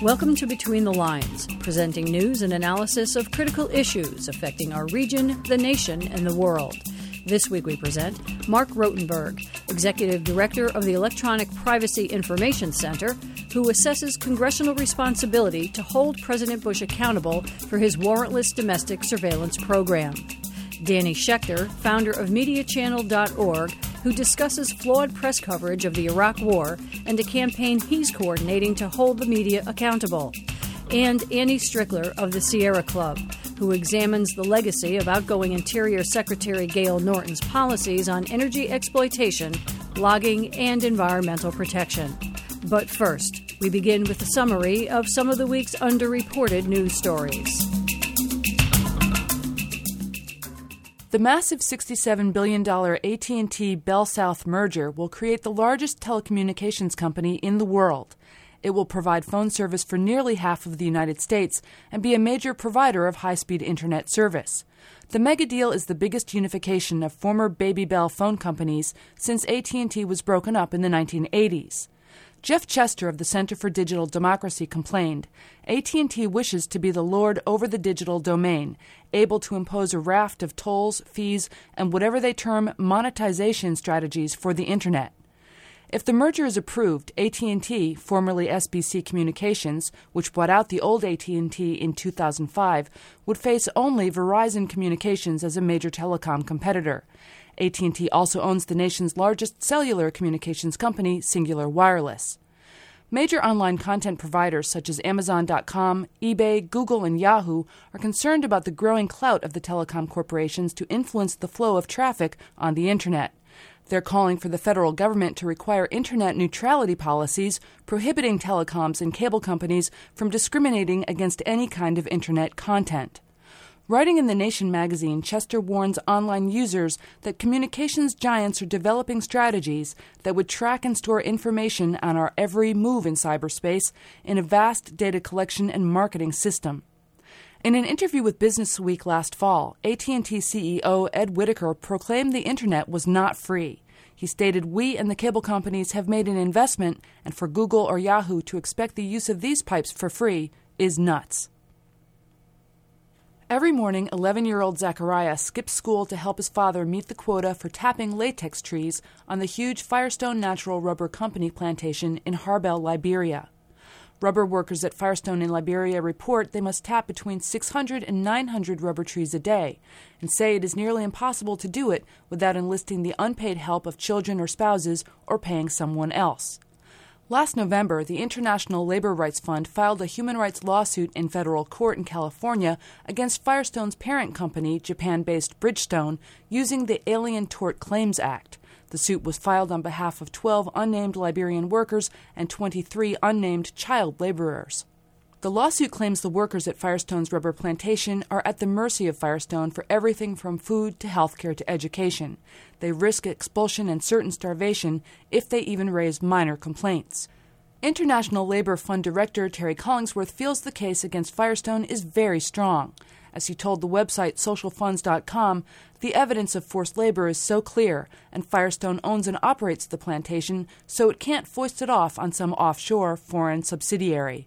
Welcome to Between the Lines, presenting news and analysis of critical issues affecting our region, the nation, and the world. This week we present Mark Rotenberg, Executive Director of the Electronic Privacy Information Center, who assesses congressional responsibility to hold President Bush accountable for his warrantless domestic surveillance program. Danny Schechter, founder of MediaChannel.org, who discusses flawed press coverage of the Iraq War and a campaign he's coordinating to hold the media accountable. And Annie Strickler of the Sierra Club, who examines the legacy of outgoing Interior Secretary Gail Norton's policies on energy exploitation, logging, and environmental protection. But first, we begin with a summary of some of the week's underreported news stories. The massive $67 billion AT&T Bell South merger will create the largest telecommunications company in the world. It will provide phone service for nearly half of the United States and be a major provider of high-speed internet service. The mega deal is the biggest unification of former Baby Bell phone companies since AT&T was broken up in the 1980s. Jeff Chester of the Center for Digital Democracy complained, AT&T wishes to be the lord over the digital domain, able to impose a raft of tolls, fees, and whatever they term monetization strategies for the Internet. If the merger is approved, AT&T, formerly SBC Communications, which bought out the old AT&T in 2005, would face only Verizon Communications as a major telecom competitor. AT&T also owns the nation's largest cellular communications company, Singular Wireless. Major online content providers such as Amazon.com, eBay, Google, and Yahoo are concerned about the growing clout of the telecom corporations to influence the flow of traffic on the Internet. They're calling for the federal government to require Internet neutrality policies prohibiting telecoms and cable companies from discriminating against any kind of Internet content. Writing in The Nation magazine, Chester warns online users that communications giants are developing strategies that would track and store information on our every move in cyberspace in a vast data collection and marketing system. In an interview with Business Week last fall, AT&T CEO Ed Whitaker proclaimed the Internet was not free. He stated, "We and the cable companies have made an investment, and for Google or Yahoo to expect the use of these pipes for free is nuts." Every morning, 11-year-old Zachariah skips school to help his father meet the quota for tapping latex trees on the huge Firestone Natural Rubber Company plantation in Harbel, Liberia. Rubber workers at Firestone in Liberia report they must tap between 600 and 900 rubber trees a day and say it is nearly impossible to do it without enlisting the unpaid help of children or spouses or paying someone else. Last November, the International Labor Rights Fund filed a human rights lawsuit in federal court in California against Firestone's parent company, Japan-based Bridgestone, using the Alien Tort Claims Act. The suit was filed on behalf of 12 unnamed Liberian workers and 23 unnamed child laborers. The lawsuit claims the workers at Firestone's rubber plantation are at the mercy of Firestone for everything from food to health care to education. They risk expulsion and certain starvation if they even raise minor complaints. International Labor Fund Director Terry Collingsworth feels the case against Firestone is very strong. As he told the website socialfunds.com, the evidence of forced labor is so clear, and Firestone owns and operates the plantation, so it can't foist it off on some offshore foreign subsidiary.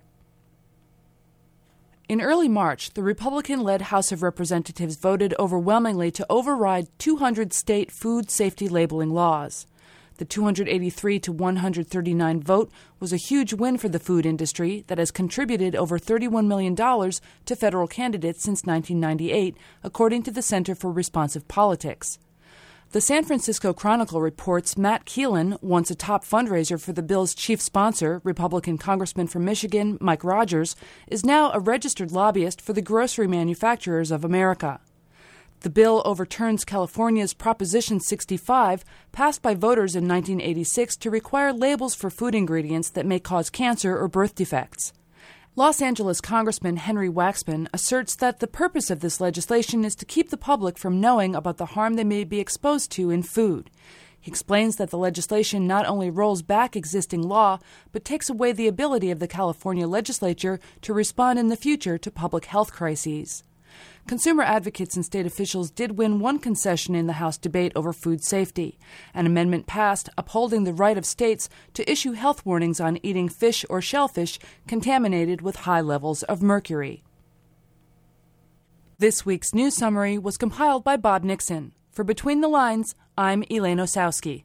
In early March, the Republican-led House of Representatives voted overwhelmingly to override 200 state food safety labeling laws. The 283 to 139 vote was a huge win for the food industry that has contributed over $31 million to federal candidates since 1998, according to the Center for Responsive Politics. The San Francisco Chronicle reports Matt Keelan, once a top fundraiser for the bill's chief sponsor, Republican Congressman from Michigan Mike Rogers, is now a registered lobbyist for the Grocery Manufacturers of America. The bill overturns California's Proposition 65, passed by voters in 1986 to require labels for food ingredients that may cause cancer or birth defects. Los Angeles Congressman Henry Waxman asserts that the purpose of this legislation is to keep the public from knowing about the harm they may be exposed to in food. He explains that the legislation not only rolls back existing law, but takes away the ability of the California legislature to respond in the future to public health crises. Consumer advocates and state officials did win one concession in the House debate over food safety. An amendment passed upholding the right of states to issue health warnings on eating fish or shellfish contaminated with high levels of mercury. This week's news summary was compiled by Bob Nixon. For Between the Lines, I'm Elaine Osowski.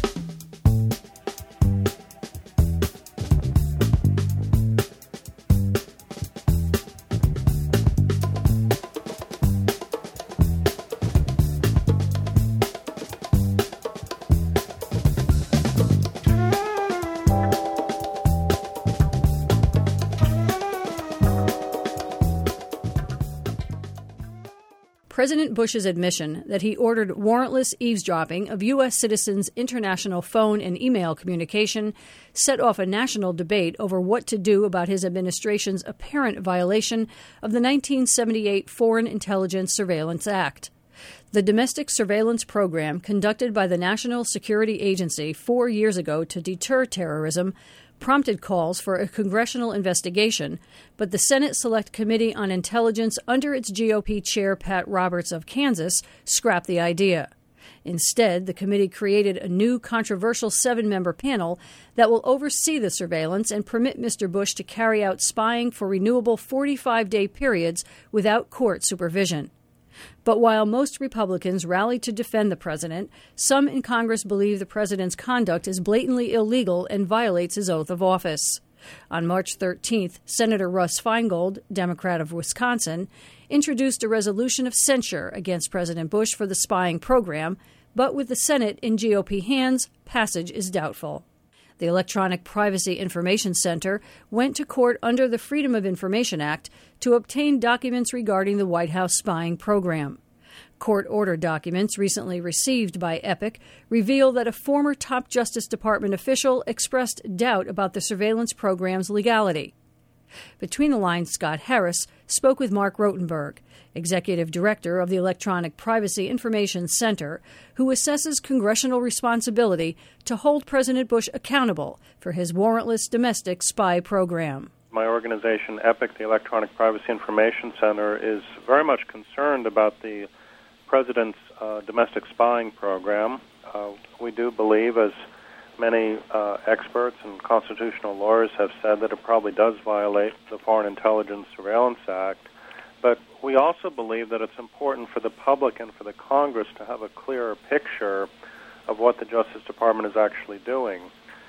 President Bush's admission that he ordered warrantless eavesdropping of U.S. citizens' international phone and email communication set off a national debate over what to do about his administration's apparent violation of the 1978 Foreign Intelligence Surveillance Act. The domestic surveillance program conducted by the National Security Agency 4 years ago to deter terrorism prompted calls for a congressional investigation, but the Senate Select Committee on Intelligence under its GOP chair Pat Roberts of Kansas scrapped the idea. Instead, the committee created a new controversial 7-member panel that will oversee the surveillance and permit Mr. Bush to carry out spying for renewable 45-day periods without court supervision. But while most Republicans rallied to defend the president, some in Congress believe the president's conduct is blatantly illegal and violates his oath of office. On March 13th, Senator Russ Feingold, Democrat of Wisconsin, introduced a resolution of censure against President Bush for the spying program, but with the Senate in GOP hands, passage is doubtful. The Electronic Privacy Information Center went to court under the Freedom of Information Act to obtain documents regarding the White House spying program. Court-ordered documents recently received by Epic reveal that a former top Justice Department official expressed doubt about the surveillance program's legality. Between the Lines, Scott Harris spoke with Mark Rotenberg, executive director of the Electronic Privacy Information Center, who assesses congressional responsibility to hold President Bush accountable for his warrantless domestic spy program. My organization, EPIC, the Electronic Privacy Information Center, is very much concerned about the president's domestic spying program. We do believe, as many experts and constitutional lawyers have said, that it probably does violate the Foreign Intelligence Surveillance Act. But we also believe that it's important for the public and for the Congress to have a clearer picture of what the Justice Department is actually doing.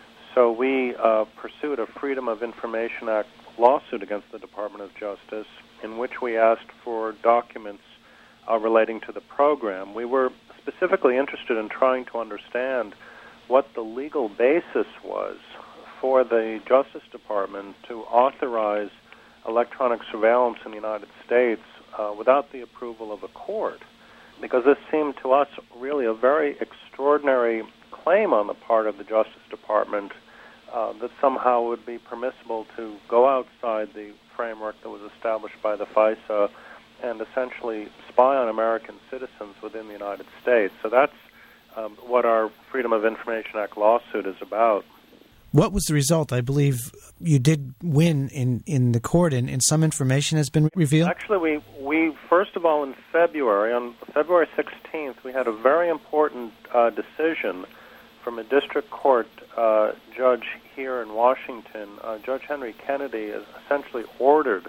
So we pursued a Freedom of Information Act lawsuit against the Department of Justice in which we asked for documents relating to the program. We were specifically interested in trying to understand what the legal basis was for the Justice Department to authorize electronic surveillance in the United States without the approval of a court, because this seemed to us really a very extraordinary claim on the part of the Justice Department that somehow would be permissible to go outside the framework that was established by the FISA and essentially spy on American citizens within the United States. So that's what our Freedom of Information Act lawsuit is about. What was the result? I believe you did win in the court, and some information has been revealed? Actually, we first of all, on February 16th, we had a very important decision from a district court judge here in Washington. Judge Henry Kennedy has essentially ordered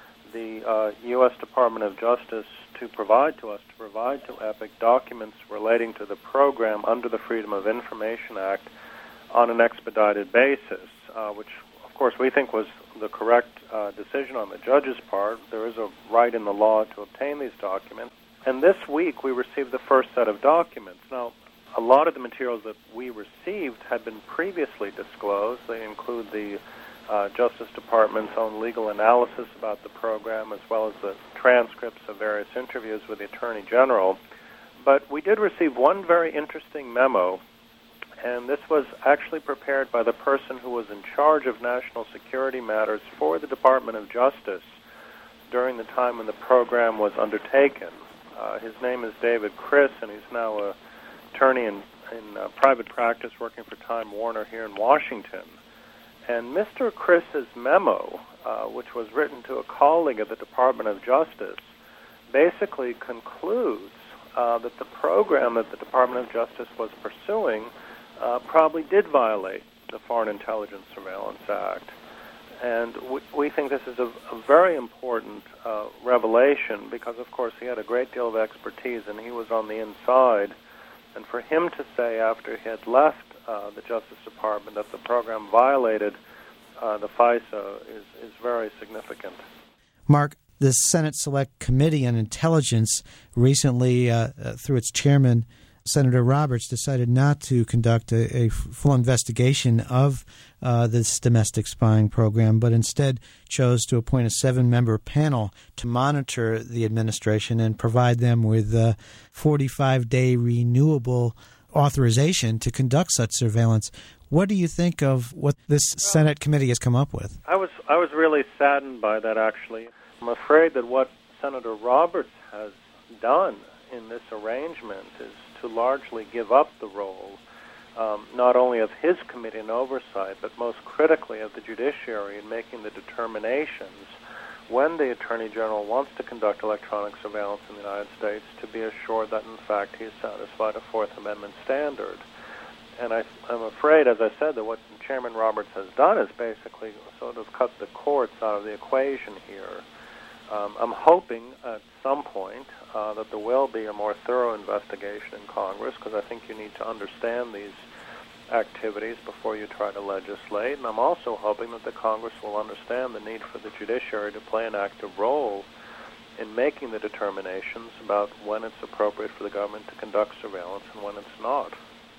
the U.S. Department of Justice to provide to EPIC documents relating to the program under the Freedom of Information Act on an expedited basis, which, of course, we think was the correct decision on the judge's part. There is a right in the law to obtain these documents. And this week we received the first set of documents. Now, a lot of the materials that we received had been previously disclosed. They include the Justice Department's own legal analysis about the program, as well as the transcripts of various interviews with the Attorney General. But we did receive one very interesting memo, and this was actually prepared by the person who was in charge of national security matters for the Department of Justice during the time when the program was undertaken. His name is David Criss, and he's now an attorney in private practice working for Time Warner here in Washington. And Mr. Criss's memo, which was written to a colleague at the Department of Justice, basically concludes that the program that the Department of Justice was pursuing probably did violate the Foreign Intelligence Surveillance Act. And we think this is a very important revelation because, of course, he had a great deal of expertise and he was on the inside. And for him to say after he had left the Justice Department that the program violated the FISA is very significant. Mark, the Senate Select Committee on Intelligence recently, through its chairman, Senator Roberts, decided not to conduct a full investigation of this domestic spying program, but instead chose to appoint a 7-member panel to monitor the administration and provide them with 45-day renewable authorization to conduct such surveillance. What do you think of what this Senate committee has come up with? I was really saddened by that, actually. I'm afraid that what Senator Roberts has done in this arrangement is to largely give up the role not only of his committee in oversight, but most critically of the judiciary in making the determinations when the Attorney General wants to conduct electronic surveillance in the United States to be assured that, in fact, he has satisfied a Fourth Amendment standard. And I'm afraid, as I said, that what Chairman Roberts has done is basically sort of cut the courts out of the equation here. I'm hoping at some point that there will be a more thorough investigation in Congress, because I think you need to understand these activities before you try to legislate. And I'm also hoping that the Congress will understand the need for the judiciary to play an active role in making the determinations about when it's appropriate for the government to conduct surveillance and when it's not.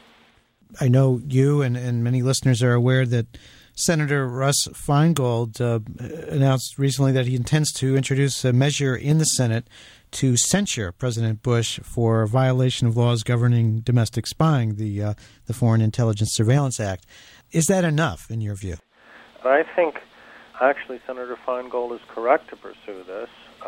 I know you and many listeners are aware that Senator Russ Feingold announced recently that he intends to introduce a measure in the Senate to censure President Bush for a violation of laws governing domestic spying, the Foreign Intelligence Surveillance Act. Is that enough, in your view? I think, actually, Senator Feingold is correct to pursue this.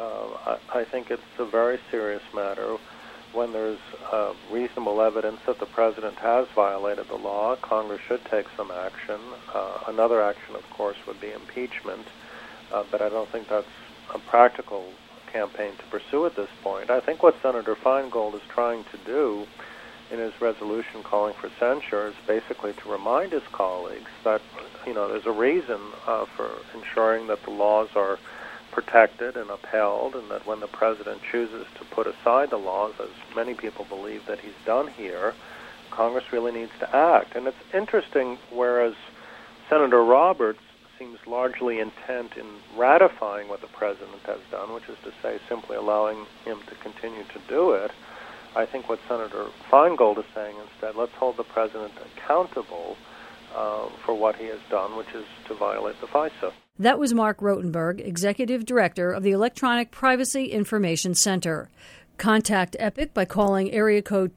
I think it's a very serious matter. When there's reasonable evidence that the president has violated the law, Congress should take some action. Another action, of course, would be impeachment, but I don't think that's a practical campaign to pursue at this point. I think what Senator Feingold is trying to do in his resolution calling for censure is basically to remind his colleagues that, there's a reason for ensuring that the laws are protected and upheld, and that when the president chooses to put aside the laws, as many people believe that he's done here, Congress really needs to act. And it's interesting, whereas Senator Roberts seems largely intent in ratifying what the president has done, which is to say simply allowing him to continue to do it, I think what Senator Feingold is saying instead, let's hold the president accountable for what he has done, which is to violate the FISA. That was Mark Rotenberg, Executive Director of the Electronic Privacy Information Center. Contact EPIC by calling area code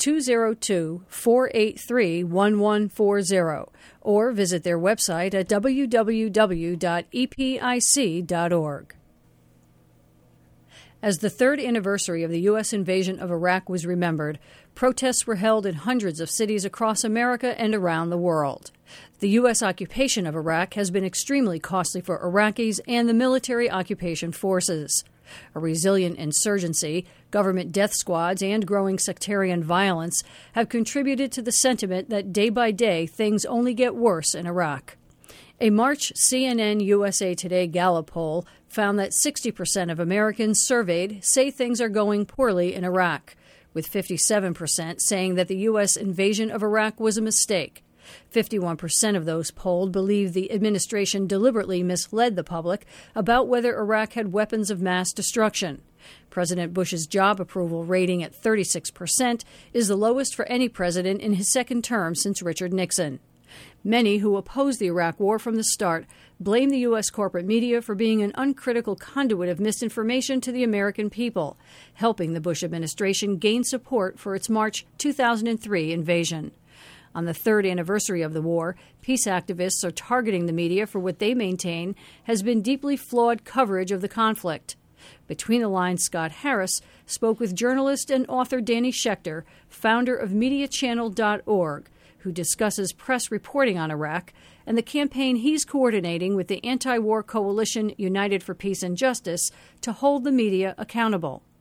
202-483-1140 or visit their website at www.epic.org. As the third anniversary of the U.S. invasion of Iraq was remembered, protests were held in hundreds of cities across America and around the world. The U.S. occupation of Iraq has been extremely costly for Iraqis and the military occupation forces. A resilient insurgency, government death squads, and growing sectarian violence have contributed to the sentiment that day by day things only get worse in Iraq. A March CNN USA Today Gallup poll found that 60% of Americans surveyed say things are going poorly in Iraq, with 57% saying that the U.S. invasion of Iraq was a mistake. 51% of those polled believe the administration deliberately misled the public about whether Iraq had weapons of mass destruction. President Bush's job approval rating at 36% is the lowest for any president in his second term since Richard Nixon. Many who opposed the Iraq War from the start blame the U.S. corporate media for being an uncritical conduit of misinformation to the American people, helping the Bush administration gain support for its March 2003 invasion. On the third anniversary of the war, peace activists are targeting the media for what they maintain has been deeply flawed coverage of the conflict. Between the Lines, Scott Harris spoke with journalist and author Danny Schechter, founder of MediaChannel.org, who discusses press reporting on Iraq and the campaign he's coordinating with the anti-war coalition United for Peace and Justice to hold the media accountable.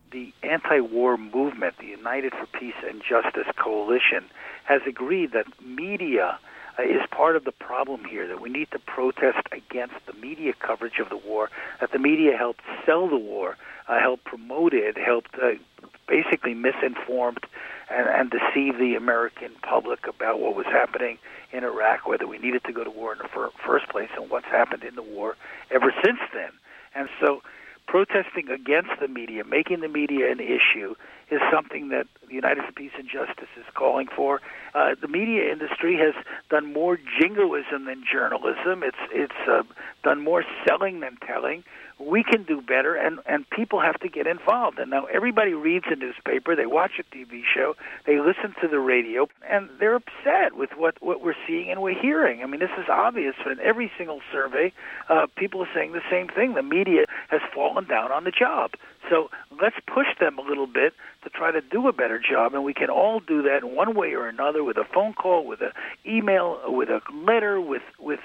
the anti-war movement, the United for Peace and Justice Coalition, has agreed that media is part of the problem here, that we need to protest against the media coverage of the war, that the media helped sell the war, helped promote it, helped basically misinformed and deceive the American public about what was happening in Iraq, whether we needed to go to war in the first place, and what's happened in the war ever since then. And so protesting against the media, making the media an issue, is something that the United for Peace and Justice is calling for. The media industry has done more jingoism than journalism. It's done more selling than telling. We can do better, and people have to get involved. And now everybody reads a newspaper, they watch a TV show, they listen to the radio, and they're upset with what we're seeing and we're hearing. I mean, this is obvious. In every single survey, people are saying the same thing. The media has fallen down on the job. So let's push them a little bit to try to do a better job, and we can all do that in one way or another, with a phone call, with an email, with a letter, with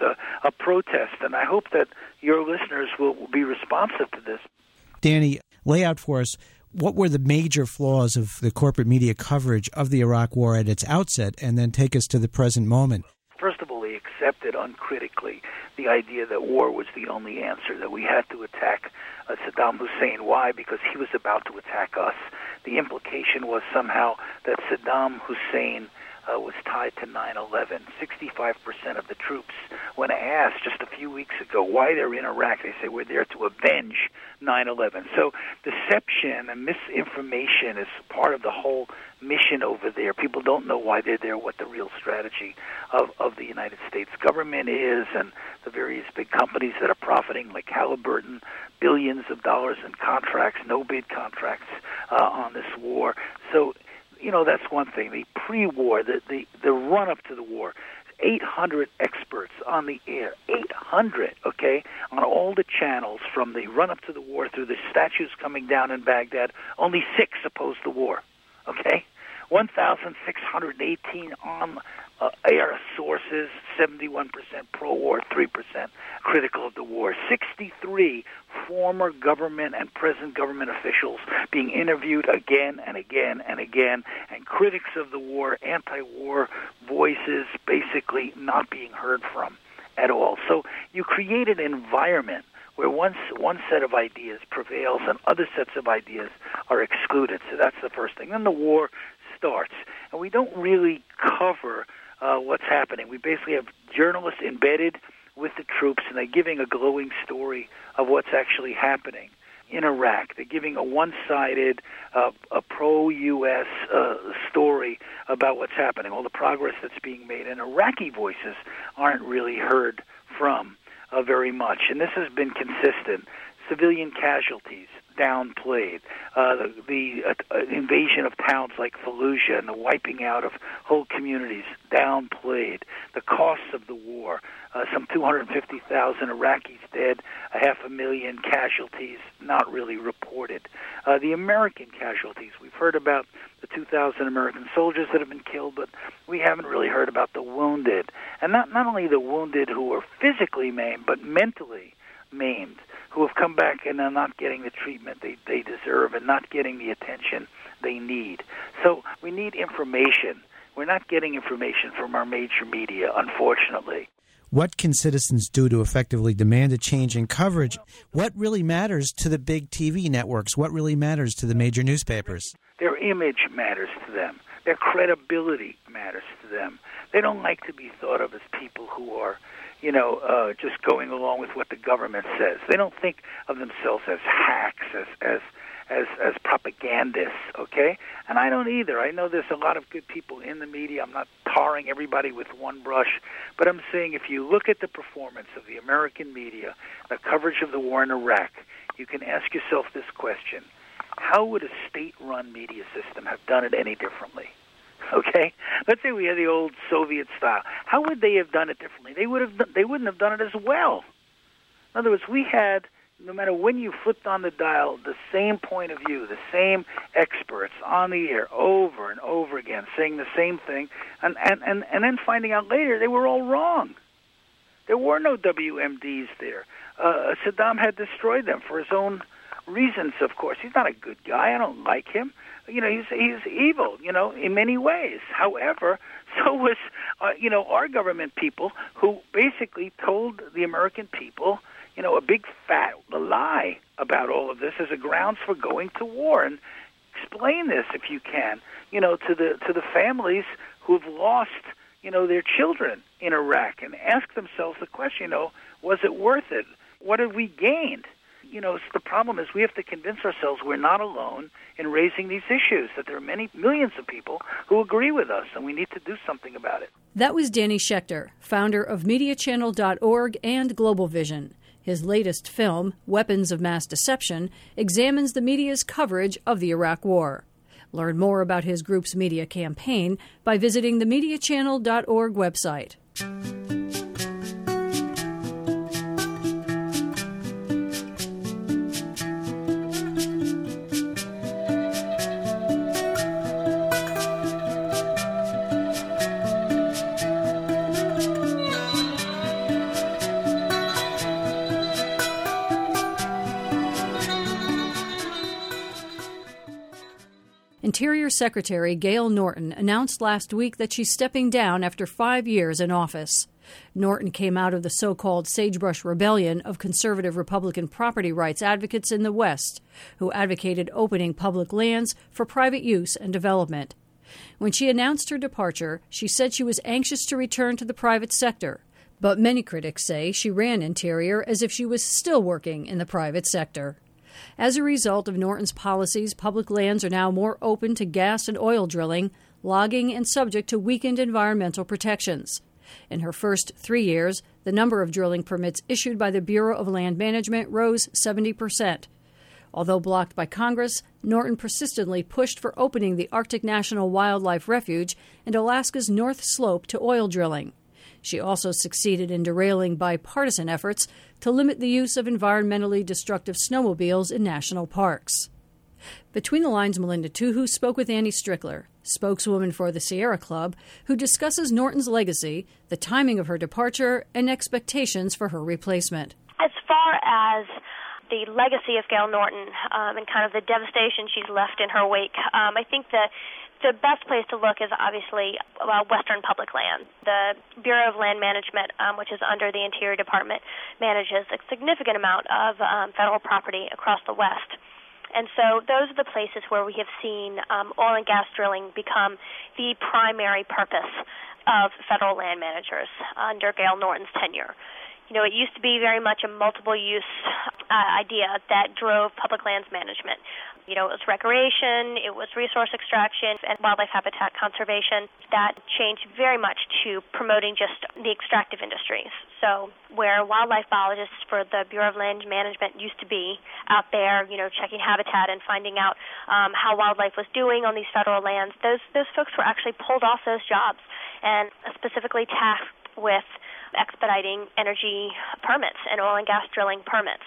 a protest. And I hope that your listeners will be responsive to this. Danny, lay out for us what were the major flaws of the corporate media coverage of the Iraq War at its outset, and then take us to the present moment. First of all, they accepted uncritically the idea that war was the only answer, that we had to attack Saddam Hussein. Why? Because he was about to attack us. The implication was somehow that Saddam Hussein was tied to 9/11. 65% of the troops, when asked just a few weeks ago why they're in Iraq, they say we're there to avenge 9/11. So deception and misinformation is part of the whole mission over there. People don't know why they're there, what the real strategy of the United States government is, and the various big companies that are profiting, like Halliburton, billions of dollars in contracts, no-bid contracts on this war. So, you know, that's one thing. The pre-war, the run-up to the war, 800 experts on the air, 800, okay, on all the channels from the run-up to the war through the statues coming down in Baghdad. Only 6 opposed the war, okay? 1,618 on air sources, 71% pro-war, 3% critical of the war. 63 former government and present government officials being interviewed again and again and again, and critics of the war, anti-war voices basically not being heard from at all. So you create an environment where one set of ideas prevails and other sets of ideas are excluded. So that's the first thing. Then the war starts, and we don't really cover what's happening. We basically have journalists embedded with the troops, and they're giving a glowing story of what's actually happening in Iraq. They're giving a one-sided, a pro-U.S. Story about what's happening, all the progress that's being made, and Iraqi voices aren't really heard from very much. And this has been consistent. Civilian casualties downplayed, the invasion of towns like Fallujah and the wiping out of whole communities downplayed, the costs of the war, some 250,000 Iraqis dead, 500,000 casualties not really reported. The American casualties, we've heard about the 2,000 American soldiers that have been killed, but we haven't really heard about the wounded. And not only the wounded who were physically maimed, but mentally maimed, who have come back and are not getting the treatment they deserve and not getting the attention they need. So we need information. We're not getting information from our major media, unfortunately. What can citizens do to effectively demand a change in coverage? What really matters to the big TV networks? What really matters to the major newspapers? Their image matters to them. Their credibility matters to them. They don't like to be thought of as people who are just going along with what the government says. They don't think of themselves as hacks, as propagandists, okay? And I don't either. I know there's a lot of good people in the media. I'm not tarring everybody with one brush, but I'm saying if you look at the performance of the American media, the coverage of the war in Iraq, you can ask yourself this question: how would a state-run media system have done it any differently? Okay, let's say we had the old Soviet style. How would they have done it differently? They wouldn't have done it as well. In other words, we had, no matter when you flipped on the dial, the same point of view, the same experts on the air over and over again, saying the same thing, and then finding out later they were all wrong. There were no WMDs there. Saddam had destroyed them for his own reasons, of course. He's not a good guy. I don't like him. He's evil, in many ways. However, so was, our government people who basically told the American people, a big fat lie about all of this as a grounds for going to war. And explain this, if you can, to the families who've lost, their children in Iraq, and ask themselves the question, was it worth it? What have we gained? The problem is we have to convince ourselves we're not alone in raising these issues, that there are many millions of people who agree with us, and we need to do something about it. That was Danny Schechter, founder of MediaChannel.org and Global Vision. His latest film, Weapons of Mass Deception, examines the media's coverage of the Iraq War. Learn more about his group's media campaign by visiting the MediaChannel.org website. Interior Secretary Gayle Norton announced last week that she's stepping down after 5 years in office. Norton came out of the so-called Sagebrush Rebellion of conservative Republican property rights advocates in the West, who advocated opening public lands for private use and development. When she announced her departure, she said she was anxious to return to the private sector, but many critics say she ran Interior as if she was still working in the private sector. As a result of Norton's policies, public lands are now more open to gas and oil drilling, logging, and subject to weakened environmental protections. In her first 3 years, the number of drilling permits issued by the Bureau of Land Management rose 70%. Although blocked by Congress, Norton persistently pushed for opening the Arctic National Wildlife Refuge and Alaska's North Slope to oil drilling. She also succeeded in derailing bipartisan efforts to limit the use of environmentally destructive snowmobiles in national parks. Between the Lines, Melinda Tuhu spoke with Annie Strickler, spokeswoman for the Sierra Club, who discusses Norton's legacy, the timing of her departure, and expectations for her replacement. As far as the legacy of Gayle Norton and kind of the devastation she's left in her wake, I think that the best place to look is obviously Western public land. The Bureau of Land Management, which is under the Interior Department, manages a significant amount of federal property across the West. And so those are the places where we have seen oil and gas drilling become the primary purpose of federal land managers under Gayle Norton's tenure. It used to be very much a multiple-use idea that drove public lands management. It was recreation, it was resource extraction, and wildlife habitat conservation. That changed very much to promoting just the extractive industries. So where wildlife biologists for the Bureau of Land Management used to be out there, checking habitat and finding out how wildlife was doing on these federal lands, those folks were actually pulled off those jobs and specifically tasked with expediting energy permits and oil and gas drilling permits.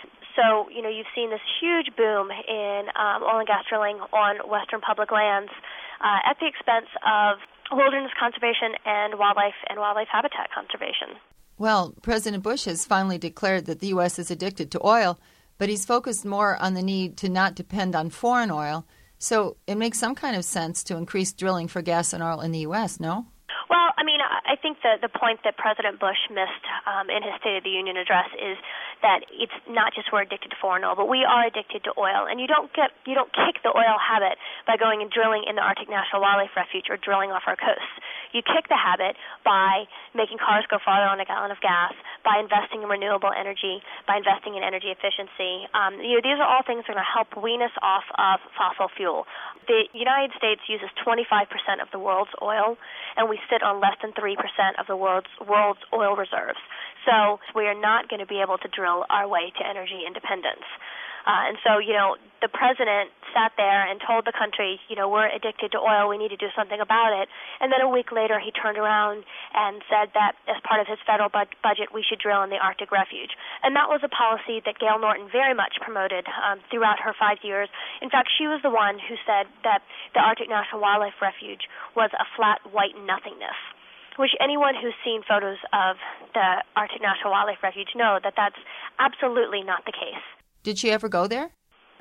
So, you've seen this huge boom in oil and gas drilling on Western public lands at the expense of wilderness conservation and wildlife habitat conservation. Well, President Bush has finally declared that the U.S. is addicted to oil, but he's focused more on the need to not depend on foreign oil. So it makes some kind of sense to increase drilling for gas and oil in the U.S., no? Well, I think the point that President Bush missed in his State of the Union address is that it's not just we're addicted to foreign oil, but we are addicted to oil. And you don't kick the oil habit by going and drilling in the Arctic National Wildlife Refuge or drilling off our coasts. You kick the habit by making cars go farther on a gallon of gas, by investing in renewable energy, by investing in energy efficiency. These are all things that are going to help wean us off of fossil fuel. The United States uses 25% of the world's oil, and we sit on less than 3% of the world's oil reserves. So we are not going to be able to drill our way to energy independence. And so, the president sat there and told the country, we're addicted to oil, we need to do something about it. And then a week later, he turned around and said that as part of his federal budget, we should drill in the Arctic Refuge. And that was a policy that Gayle Norton very much promoted throughout her 5 years. In fact, she was the one who said that the Arctic National Wildlife Refuge was a flat white nothingness, which anyone who's seen photos of the Arctic National Wildlife Refuge know that that's absolutely not the case. Did she ever go there?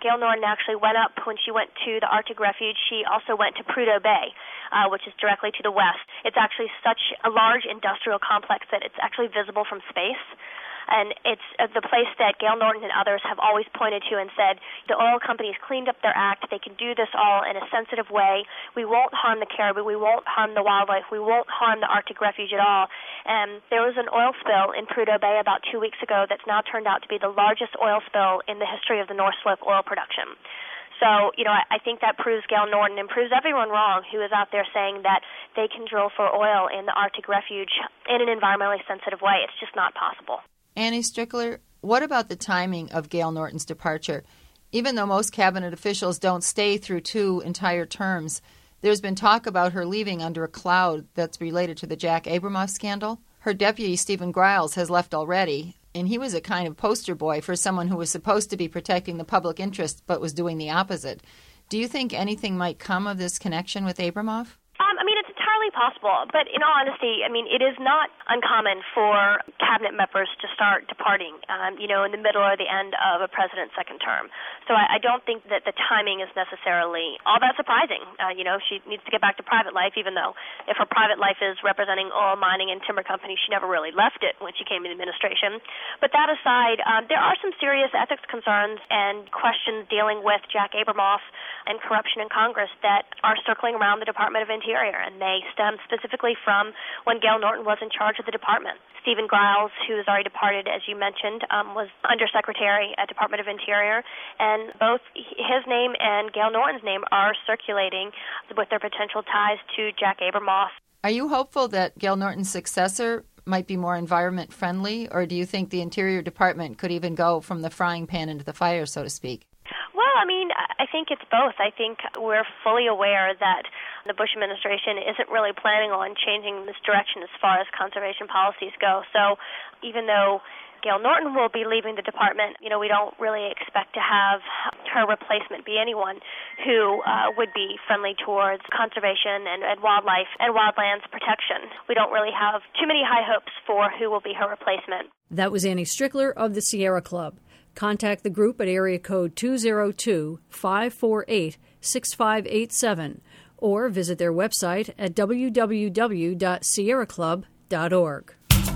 Gail Norton actually went up when she went to the Arctic Refuge. She also went to Prudhoe Bay, which is directly to the west. It's actually such a large industrial complex that it's actually visible from space. And it's the place that Gail Norton and others have always pointed to and said, the oil companies cleaned up their act. They can do this all in a sensitive way. We won't harm the caribou. We won't harm the wildlife. We won't harm the Arctic Refuge at all. And there was an oil spill in Prudhoe Bay about 2 weeks ago that's now turned out to be the largest oil spill in the history of the North Slope oil production. So, I think that proves Gail Norton and proves everyone wrong who is out there saying that they can drill for oil in the Arctic Refuge in an environmentally sensitive way. It's just not possible. Annie Strickler, what about the timing of Gail Norton's departure? Even though most cabinet officials don't stay through 2 entire terms, there's been talk about her leaving under a cloud that's related to the Jack Abramoff scandal. Her deputy, Stephen Giles, has left already, and he was a kind of poster boy for someone who was supposed to be protecting the public interest but was doing the opposite. Do you think anything might come of this connection with Abramoff? It's entirely possible, but in all honesty, it is not uncommon for cabinet members to start departing, in the middle or the end of a president's second term. So I don't think that the timing is necessarily all that surprising. She needs to get back to private life, even though if her private life is representing oil, mining, and timber companies, she never really left it when she came to the administration. But that aside, there are some serious ethics concerns and questions dealing with Jack Abramoff and corruption in Congress that are circling around the Department of Interior, and they stem specifically from when Gail Norton was in charge of the department. Stephen Giles, who has already departed, as you mentioned, was Undersecretary at Department of Interior, and both his name and Gail Norton's name are circulating with their potential ties to Jack Abramoff. Are you hopeful that Gail Norton's successor might be more environment-friendly, or do you think the Interior Department could even go from the frying pan into the fire, so to speak? Well, I think it's both. I think we're fully aware that the Bush administration isn't really planning on changing this direction as far as conservation policies go. So even though Gail Norton will be leaving the department, we don't really expect to have her replacement be anyone who would be friendly towards conservation and wildlife and wildlands protection. We don't really have too many high hopes for who will be her replacement. That was Annie Strickler of the Sierra Club. Contact the group at area code 202-548-6587 or visit their website at www.sierraclub.org.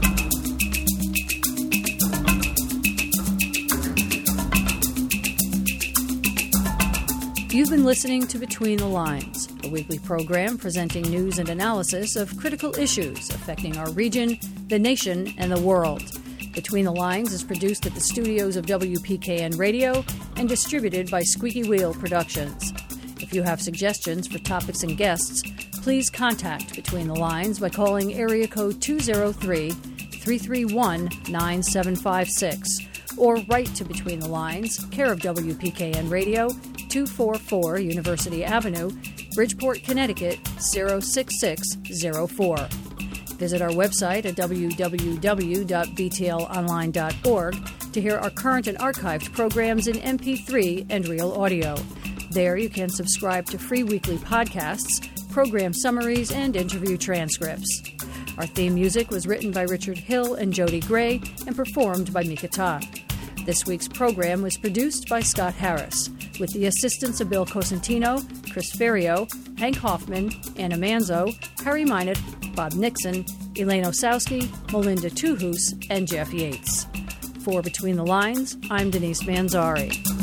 You've been listening to Between the Lines, a weekly program presenting news and analysis of critical issues affecting our region, the nation, and the world. Between the Lines is produced at the studios of WPKN Radio and distributed by Squeaky Wheel Productions. If you have suggestions for topics and guests, please contact Between the Lines by calling area code 203-331-9756 or write to Between the Lines, care of WPKN Radio, 244 University Avenue, Bridgeport, Connecticut, 06604. Visit our website at www.btlonline.org to hear our current and archived programs in MP3 and real audio. There you can subscribe to free weekly podcasts, program summaries, and interview transcripts. Our theme music was written by Richard Hill and Jody Gray and performed by Mika Ta. This week's program was produced by Scott Harris, with the assistance of Bill Cosentino, Chris Ferrio, Hank Hoffman, Anna Manzo, Harry Minot, Bob Nixon, Elaine Osowski, Melinda Tuhus, and Jeff Yates. For Between the Lines, I'm Denise Manzari.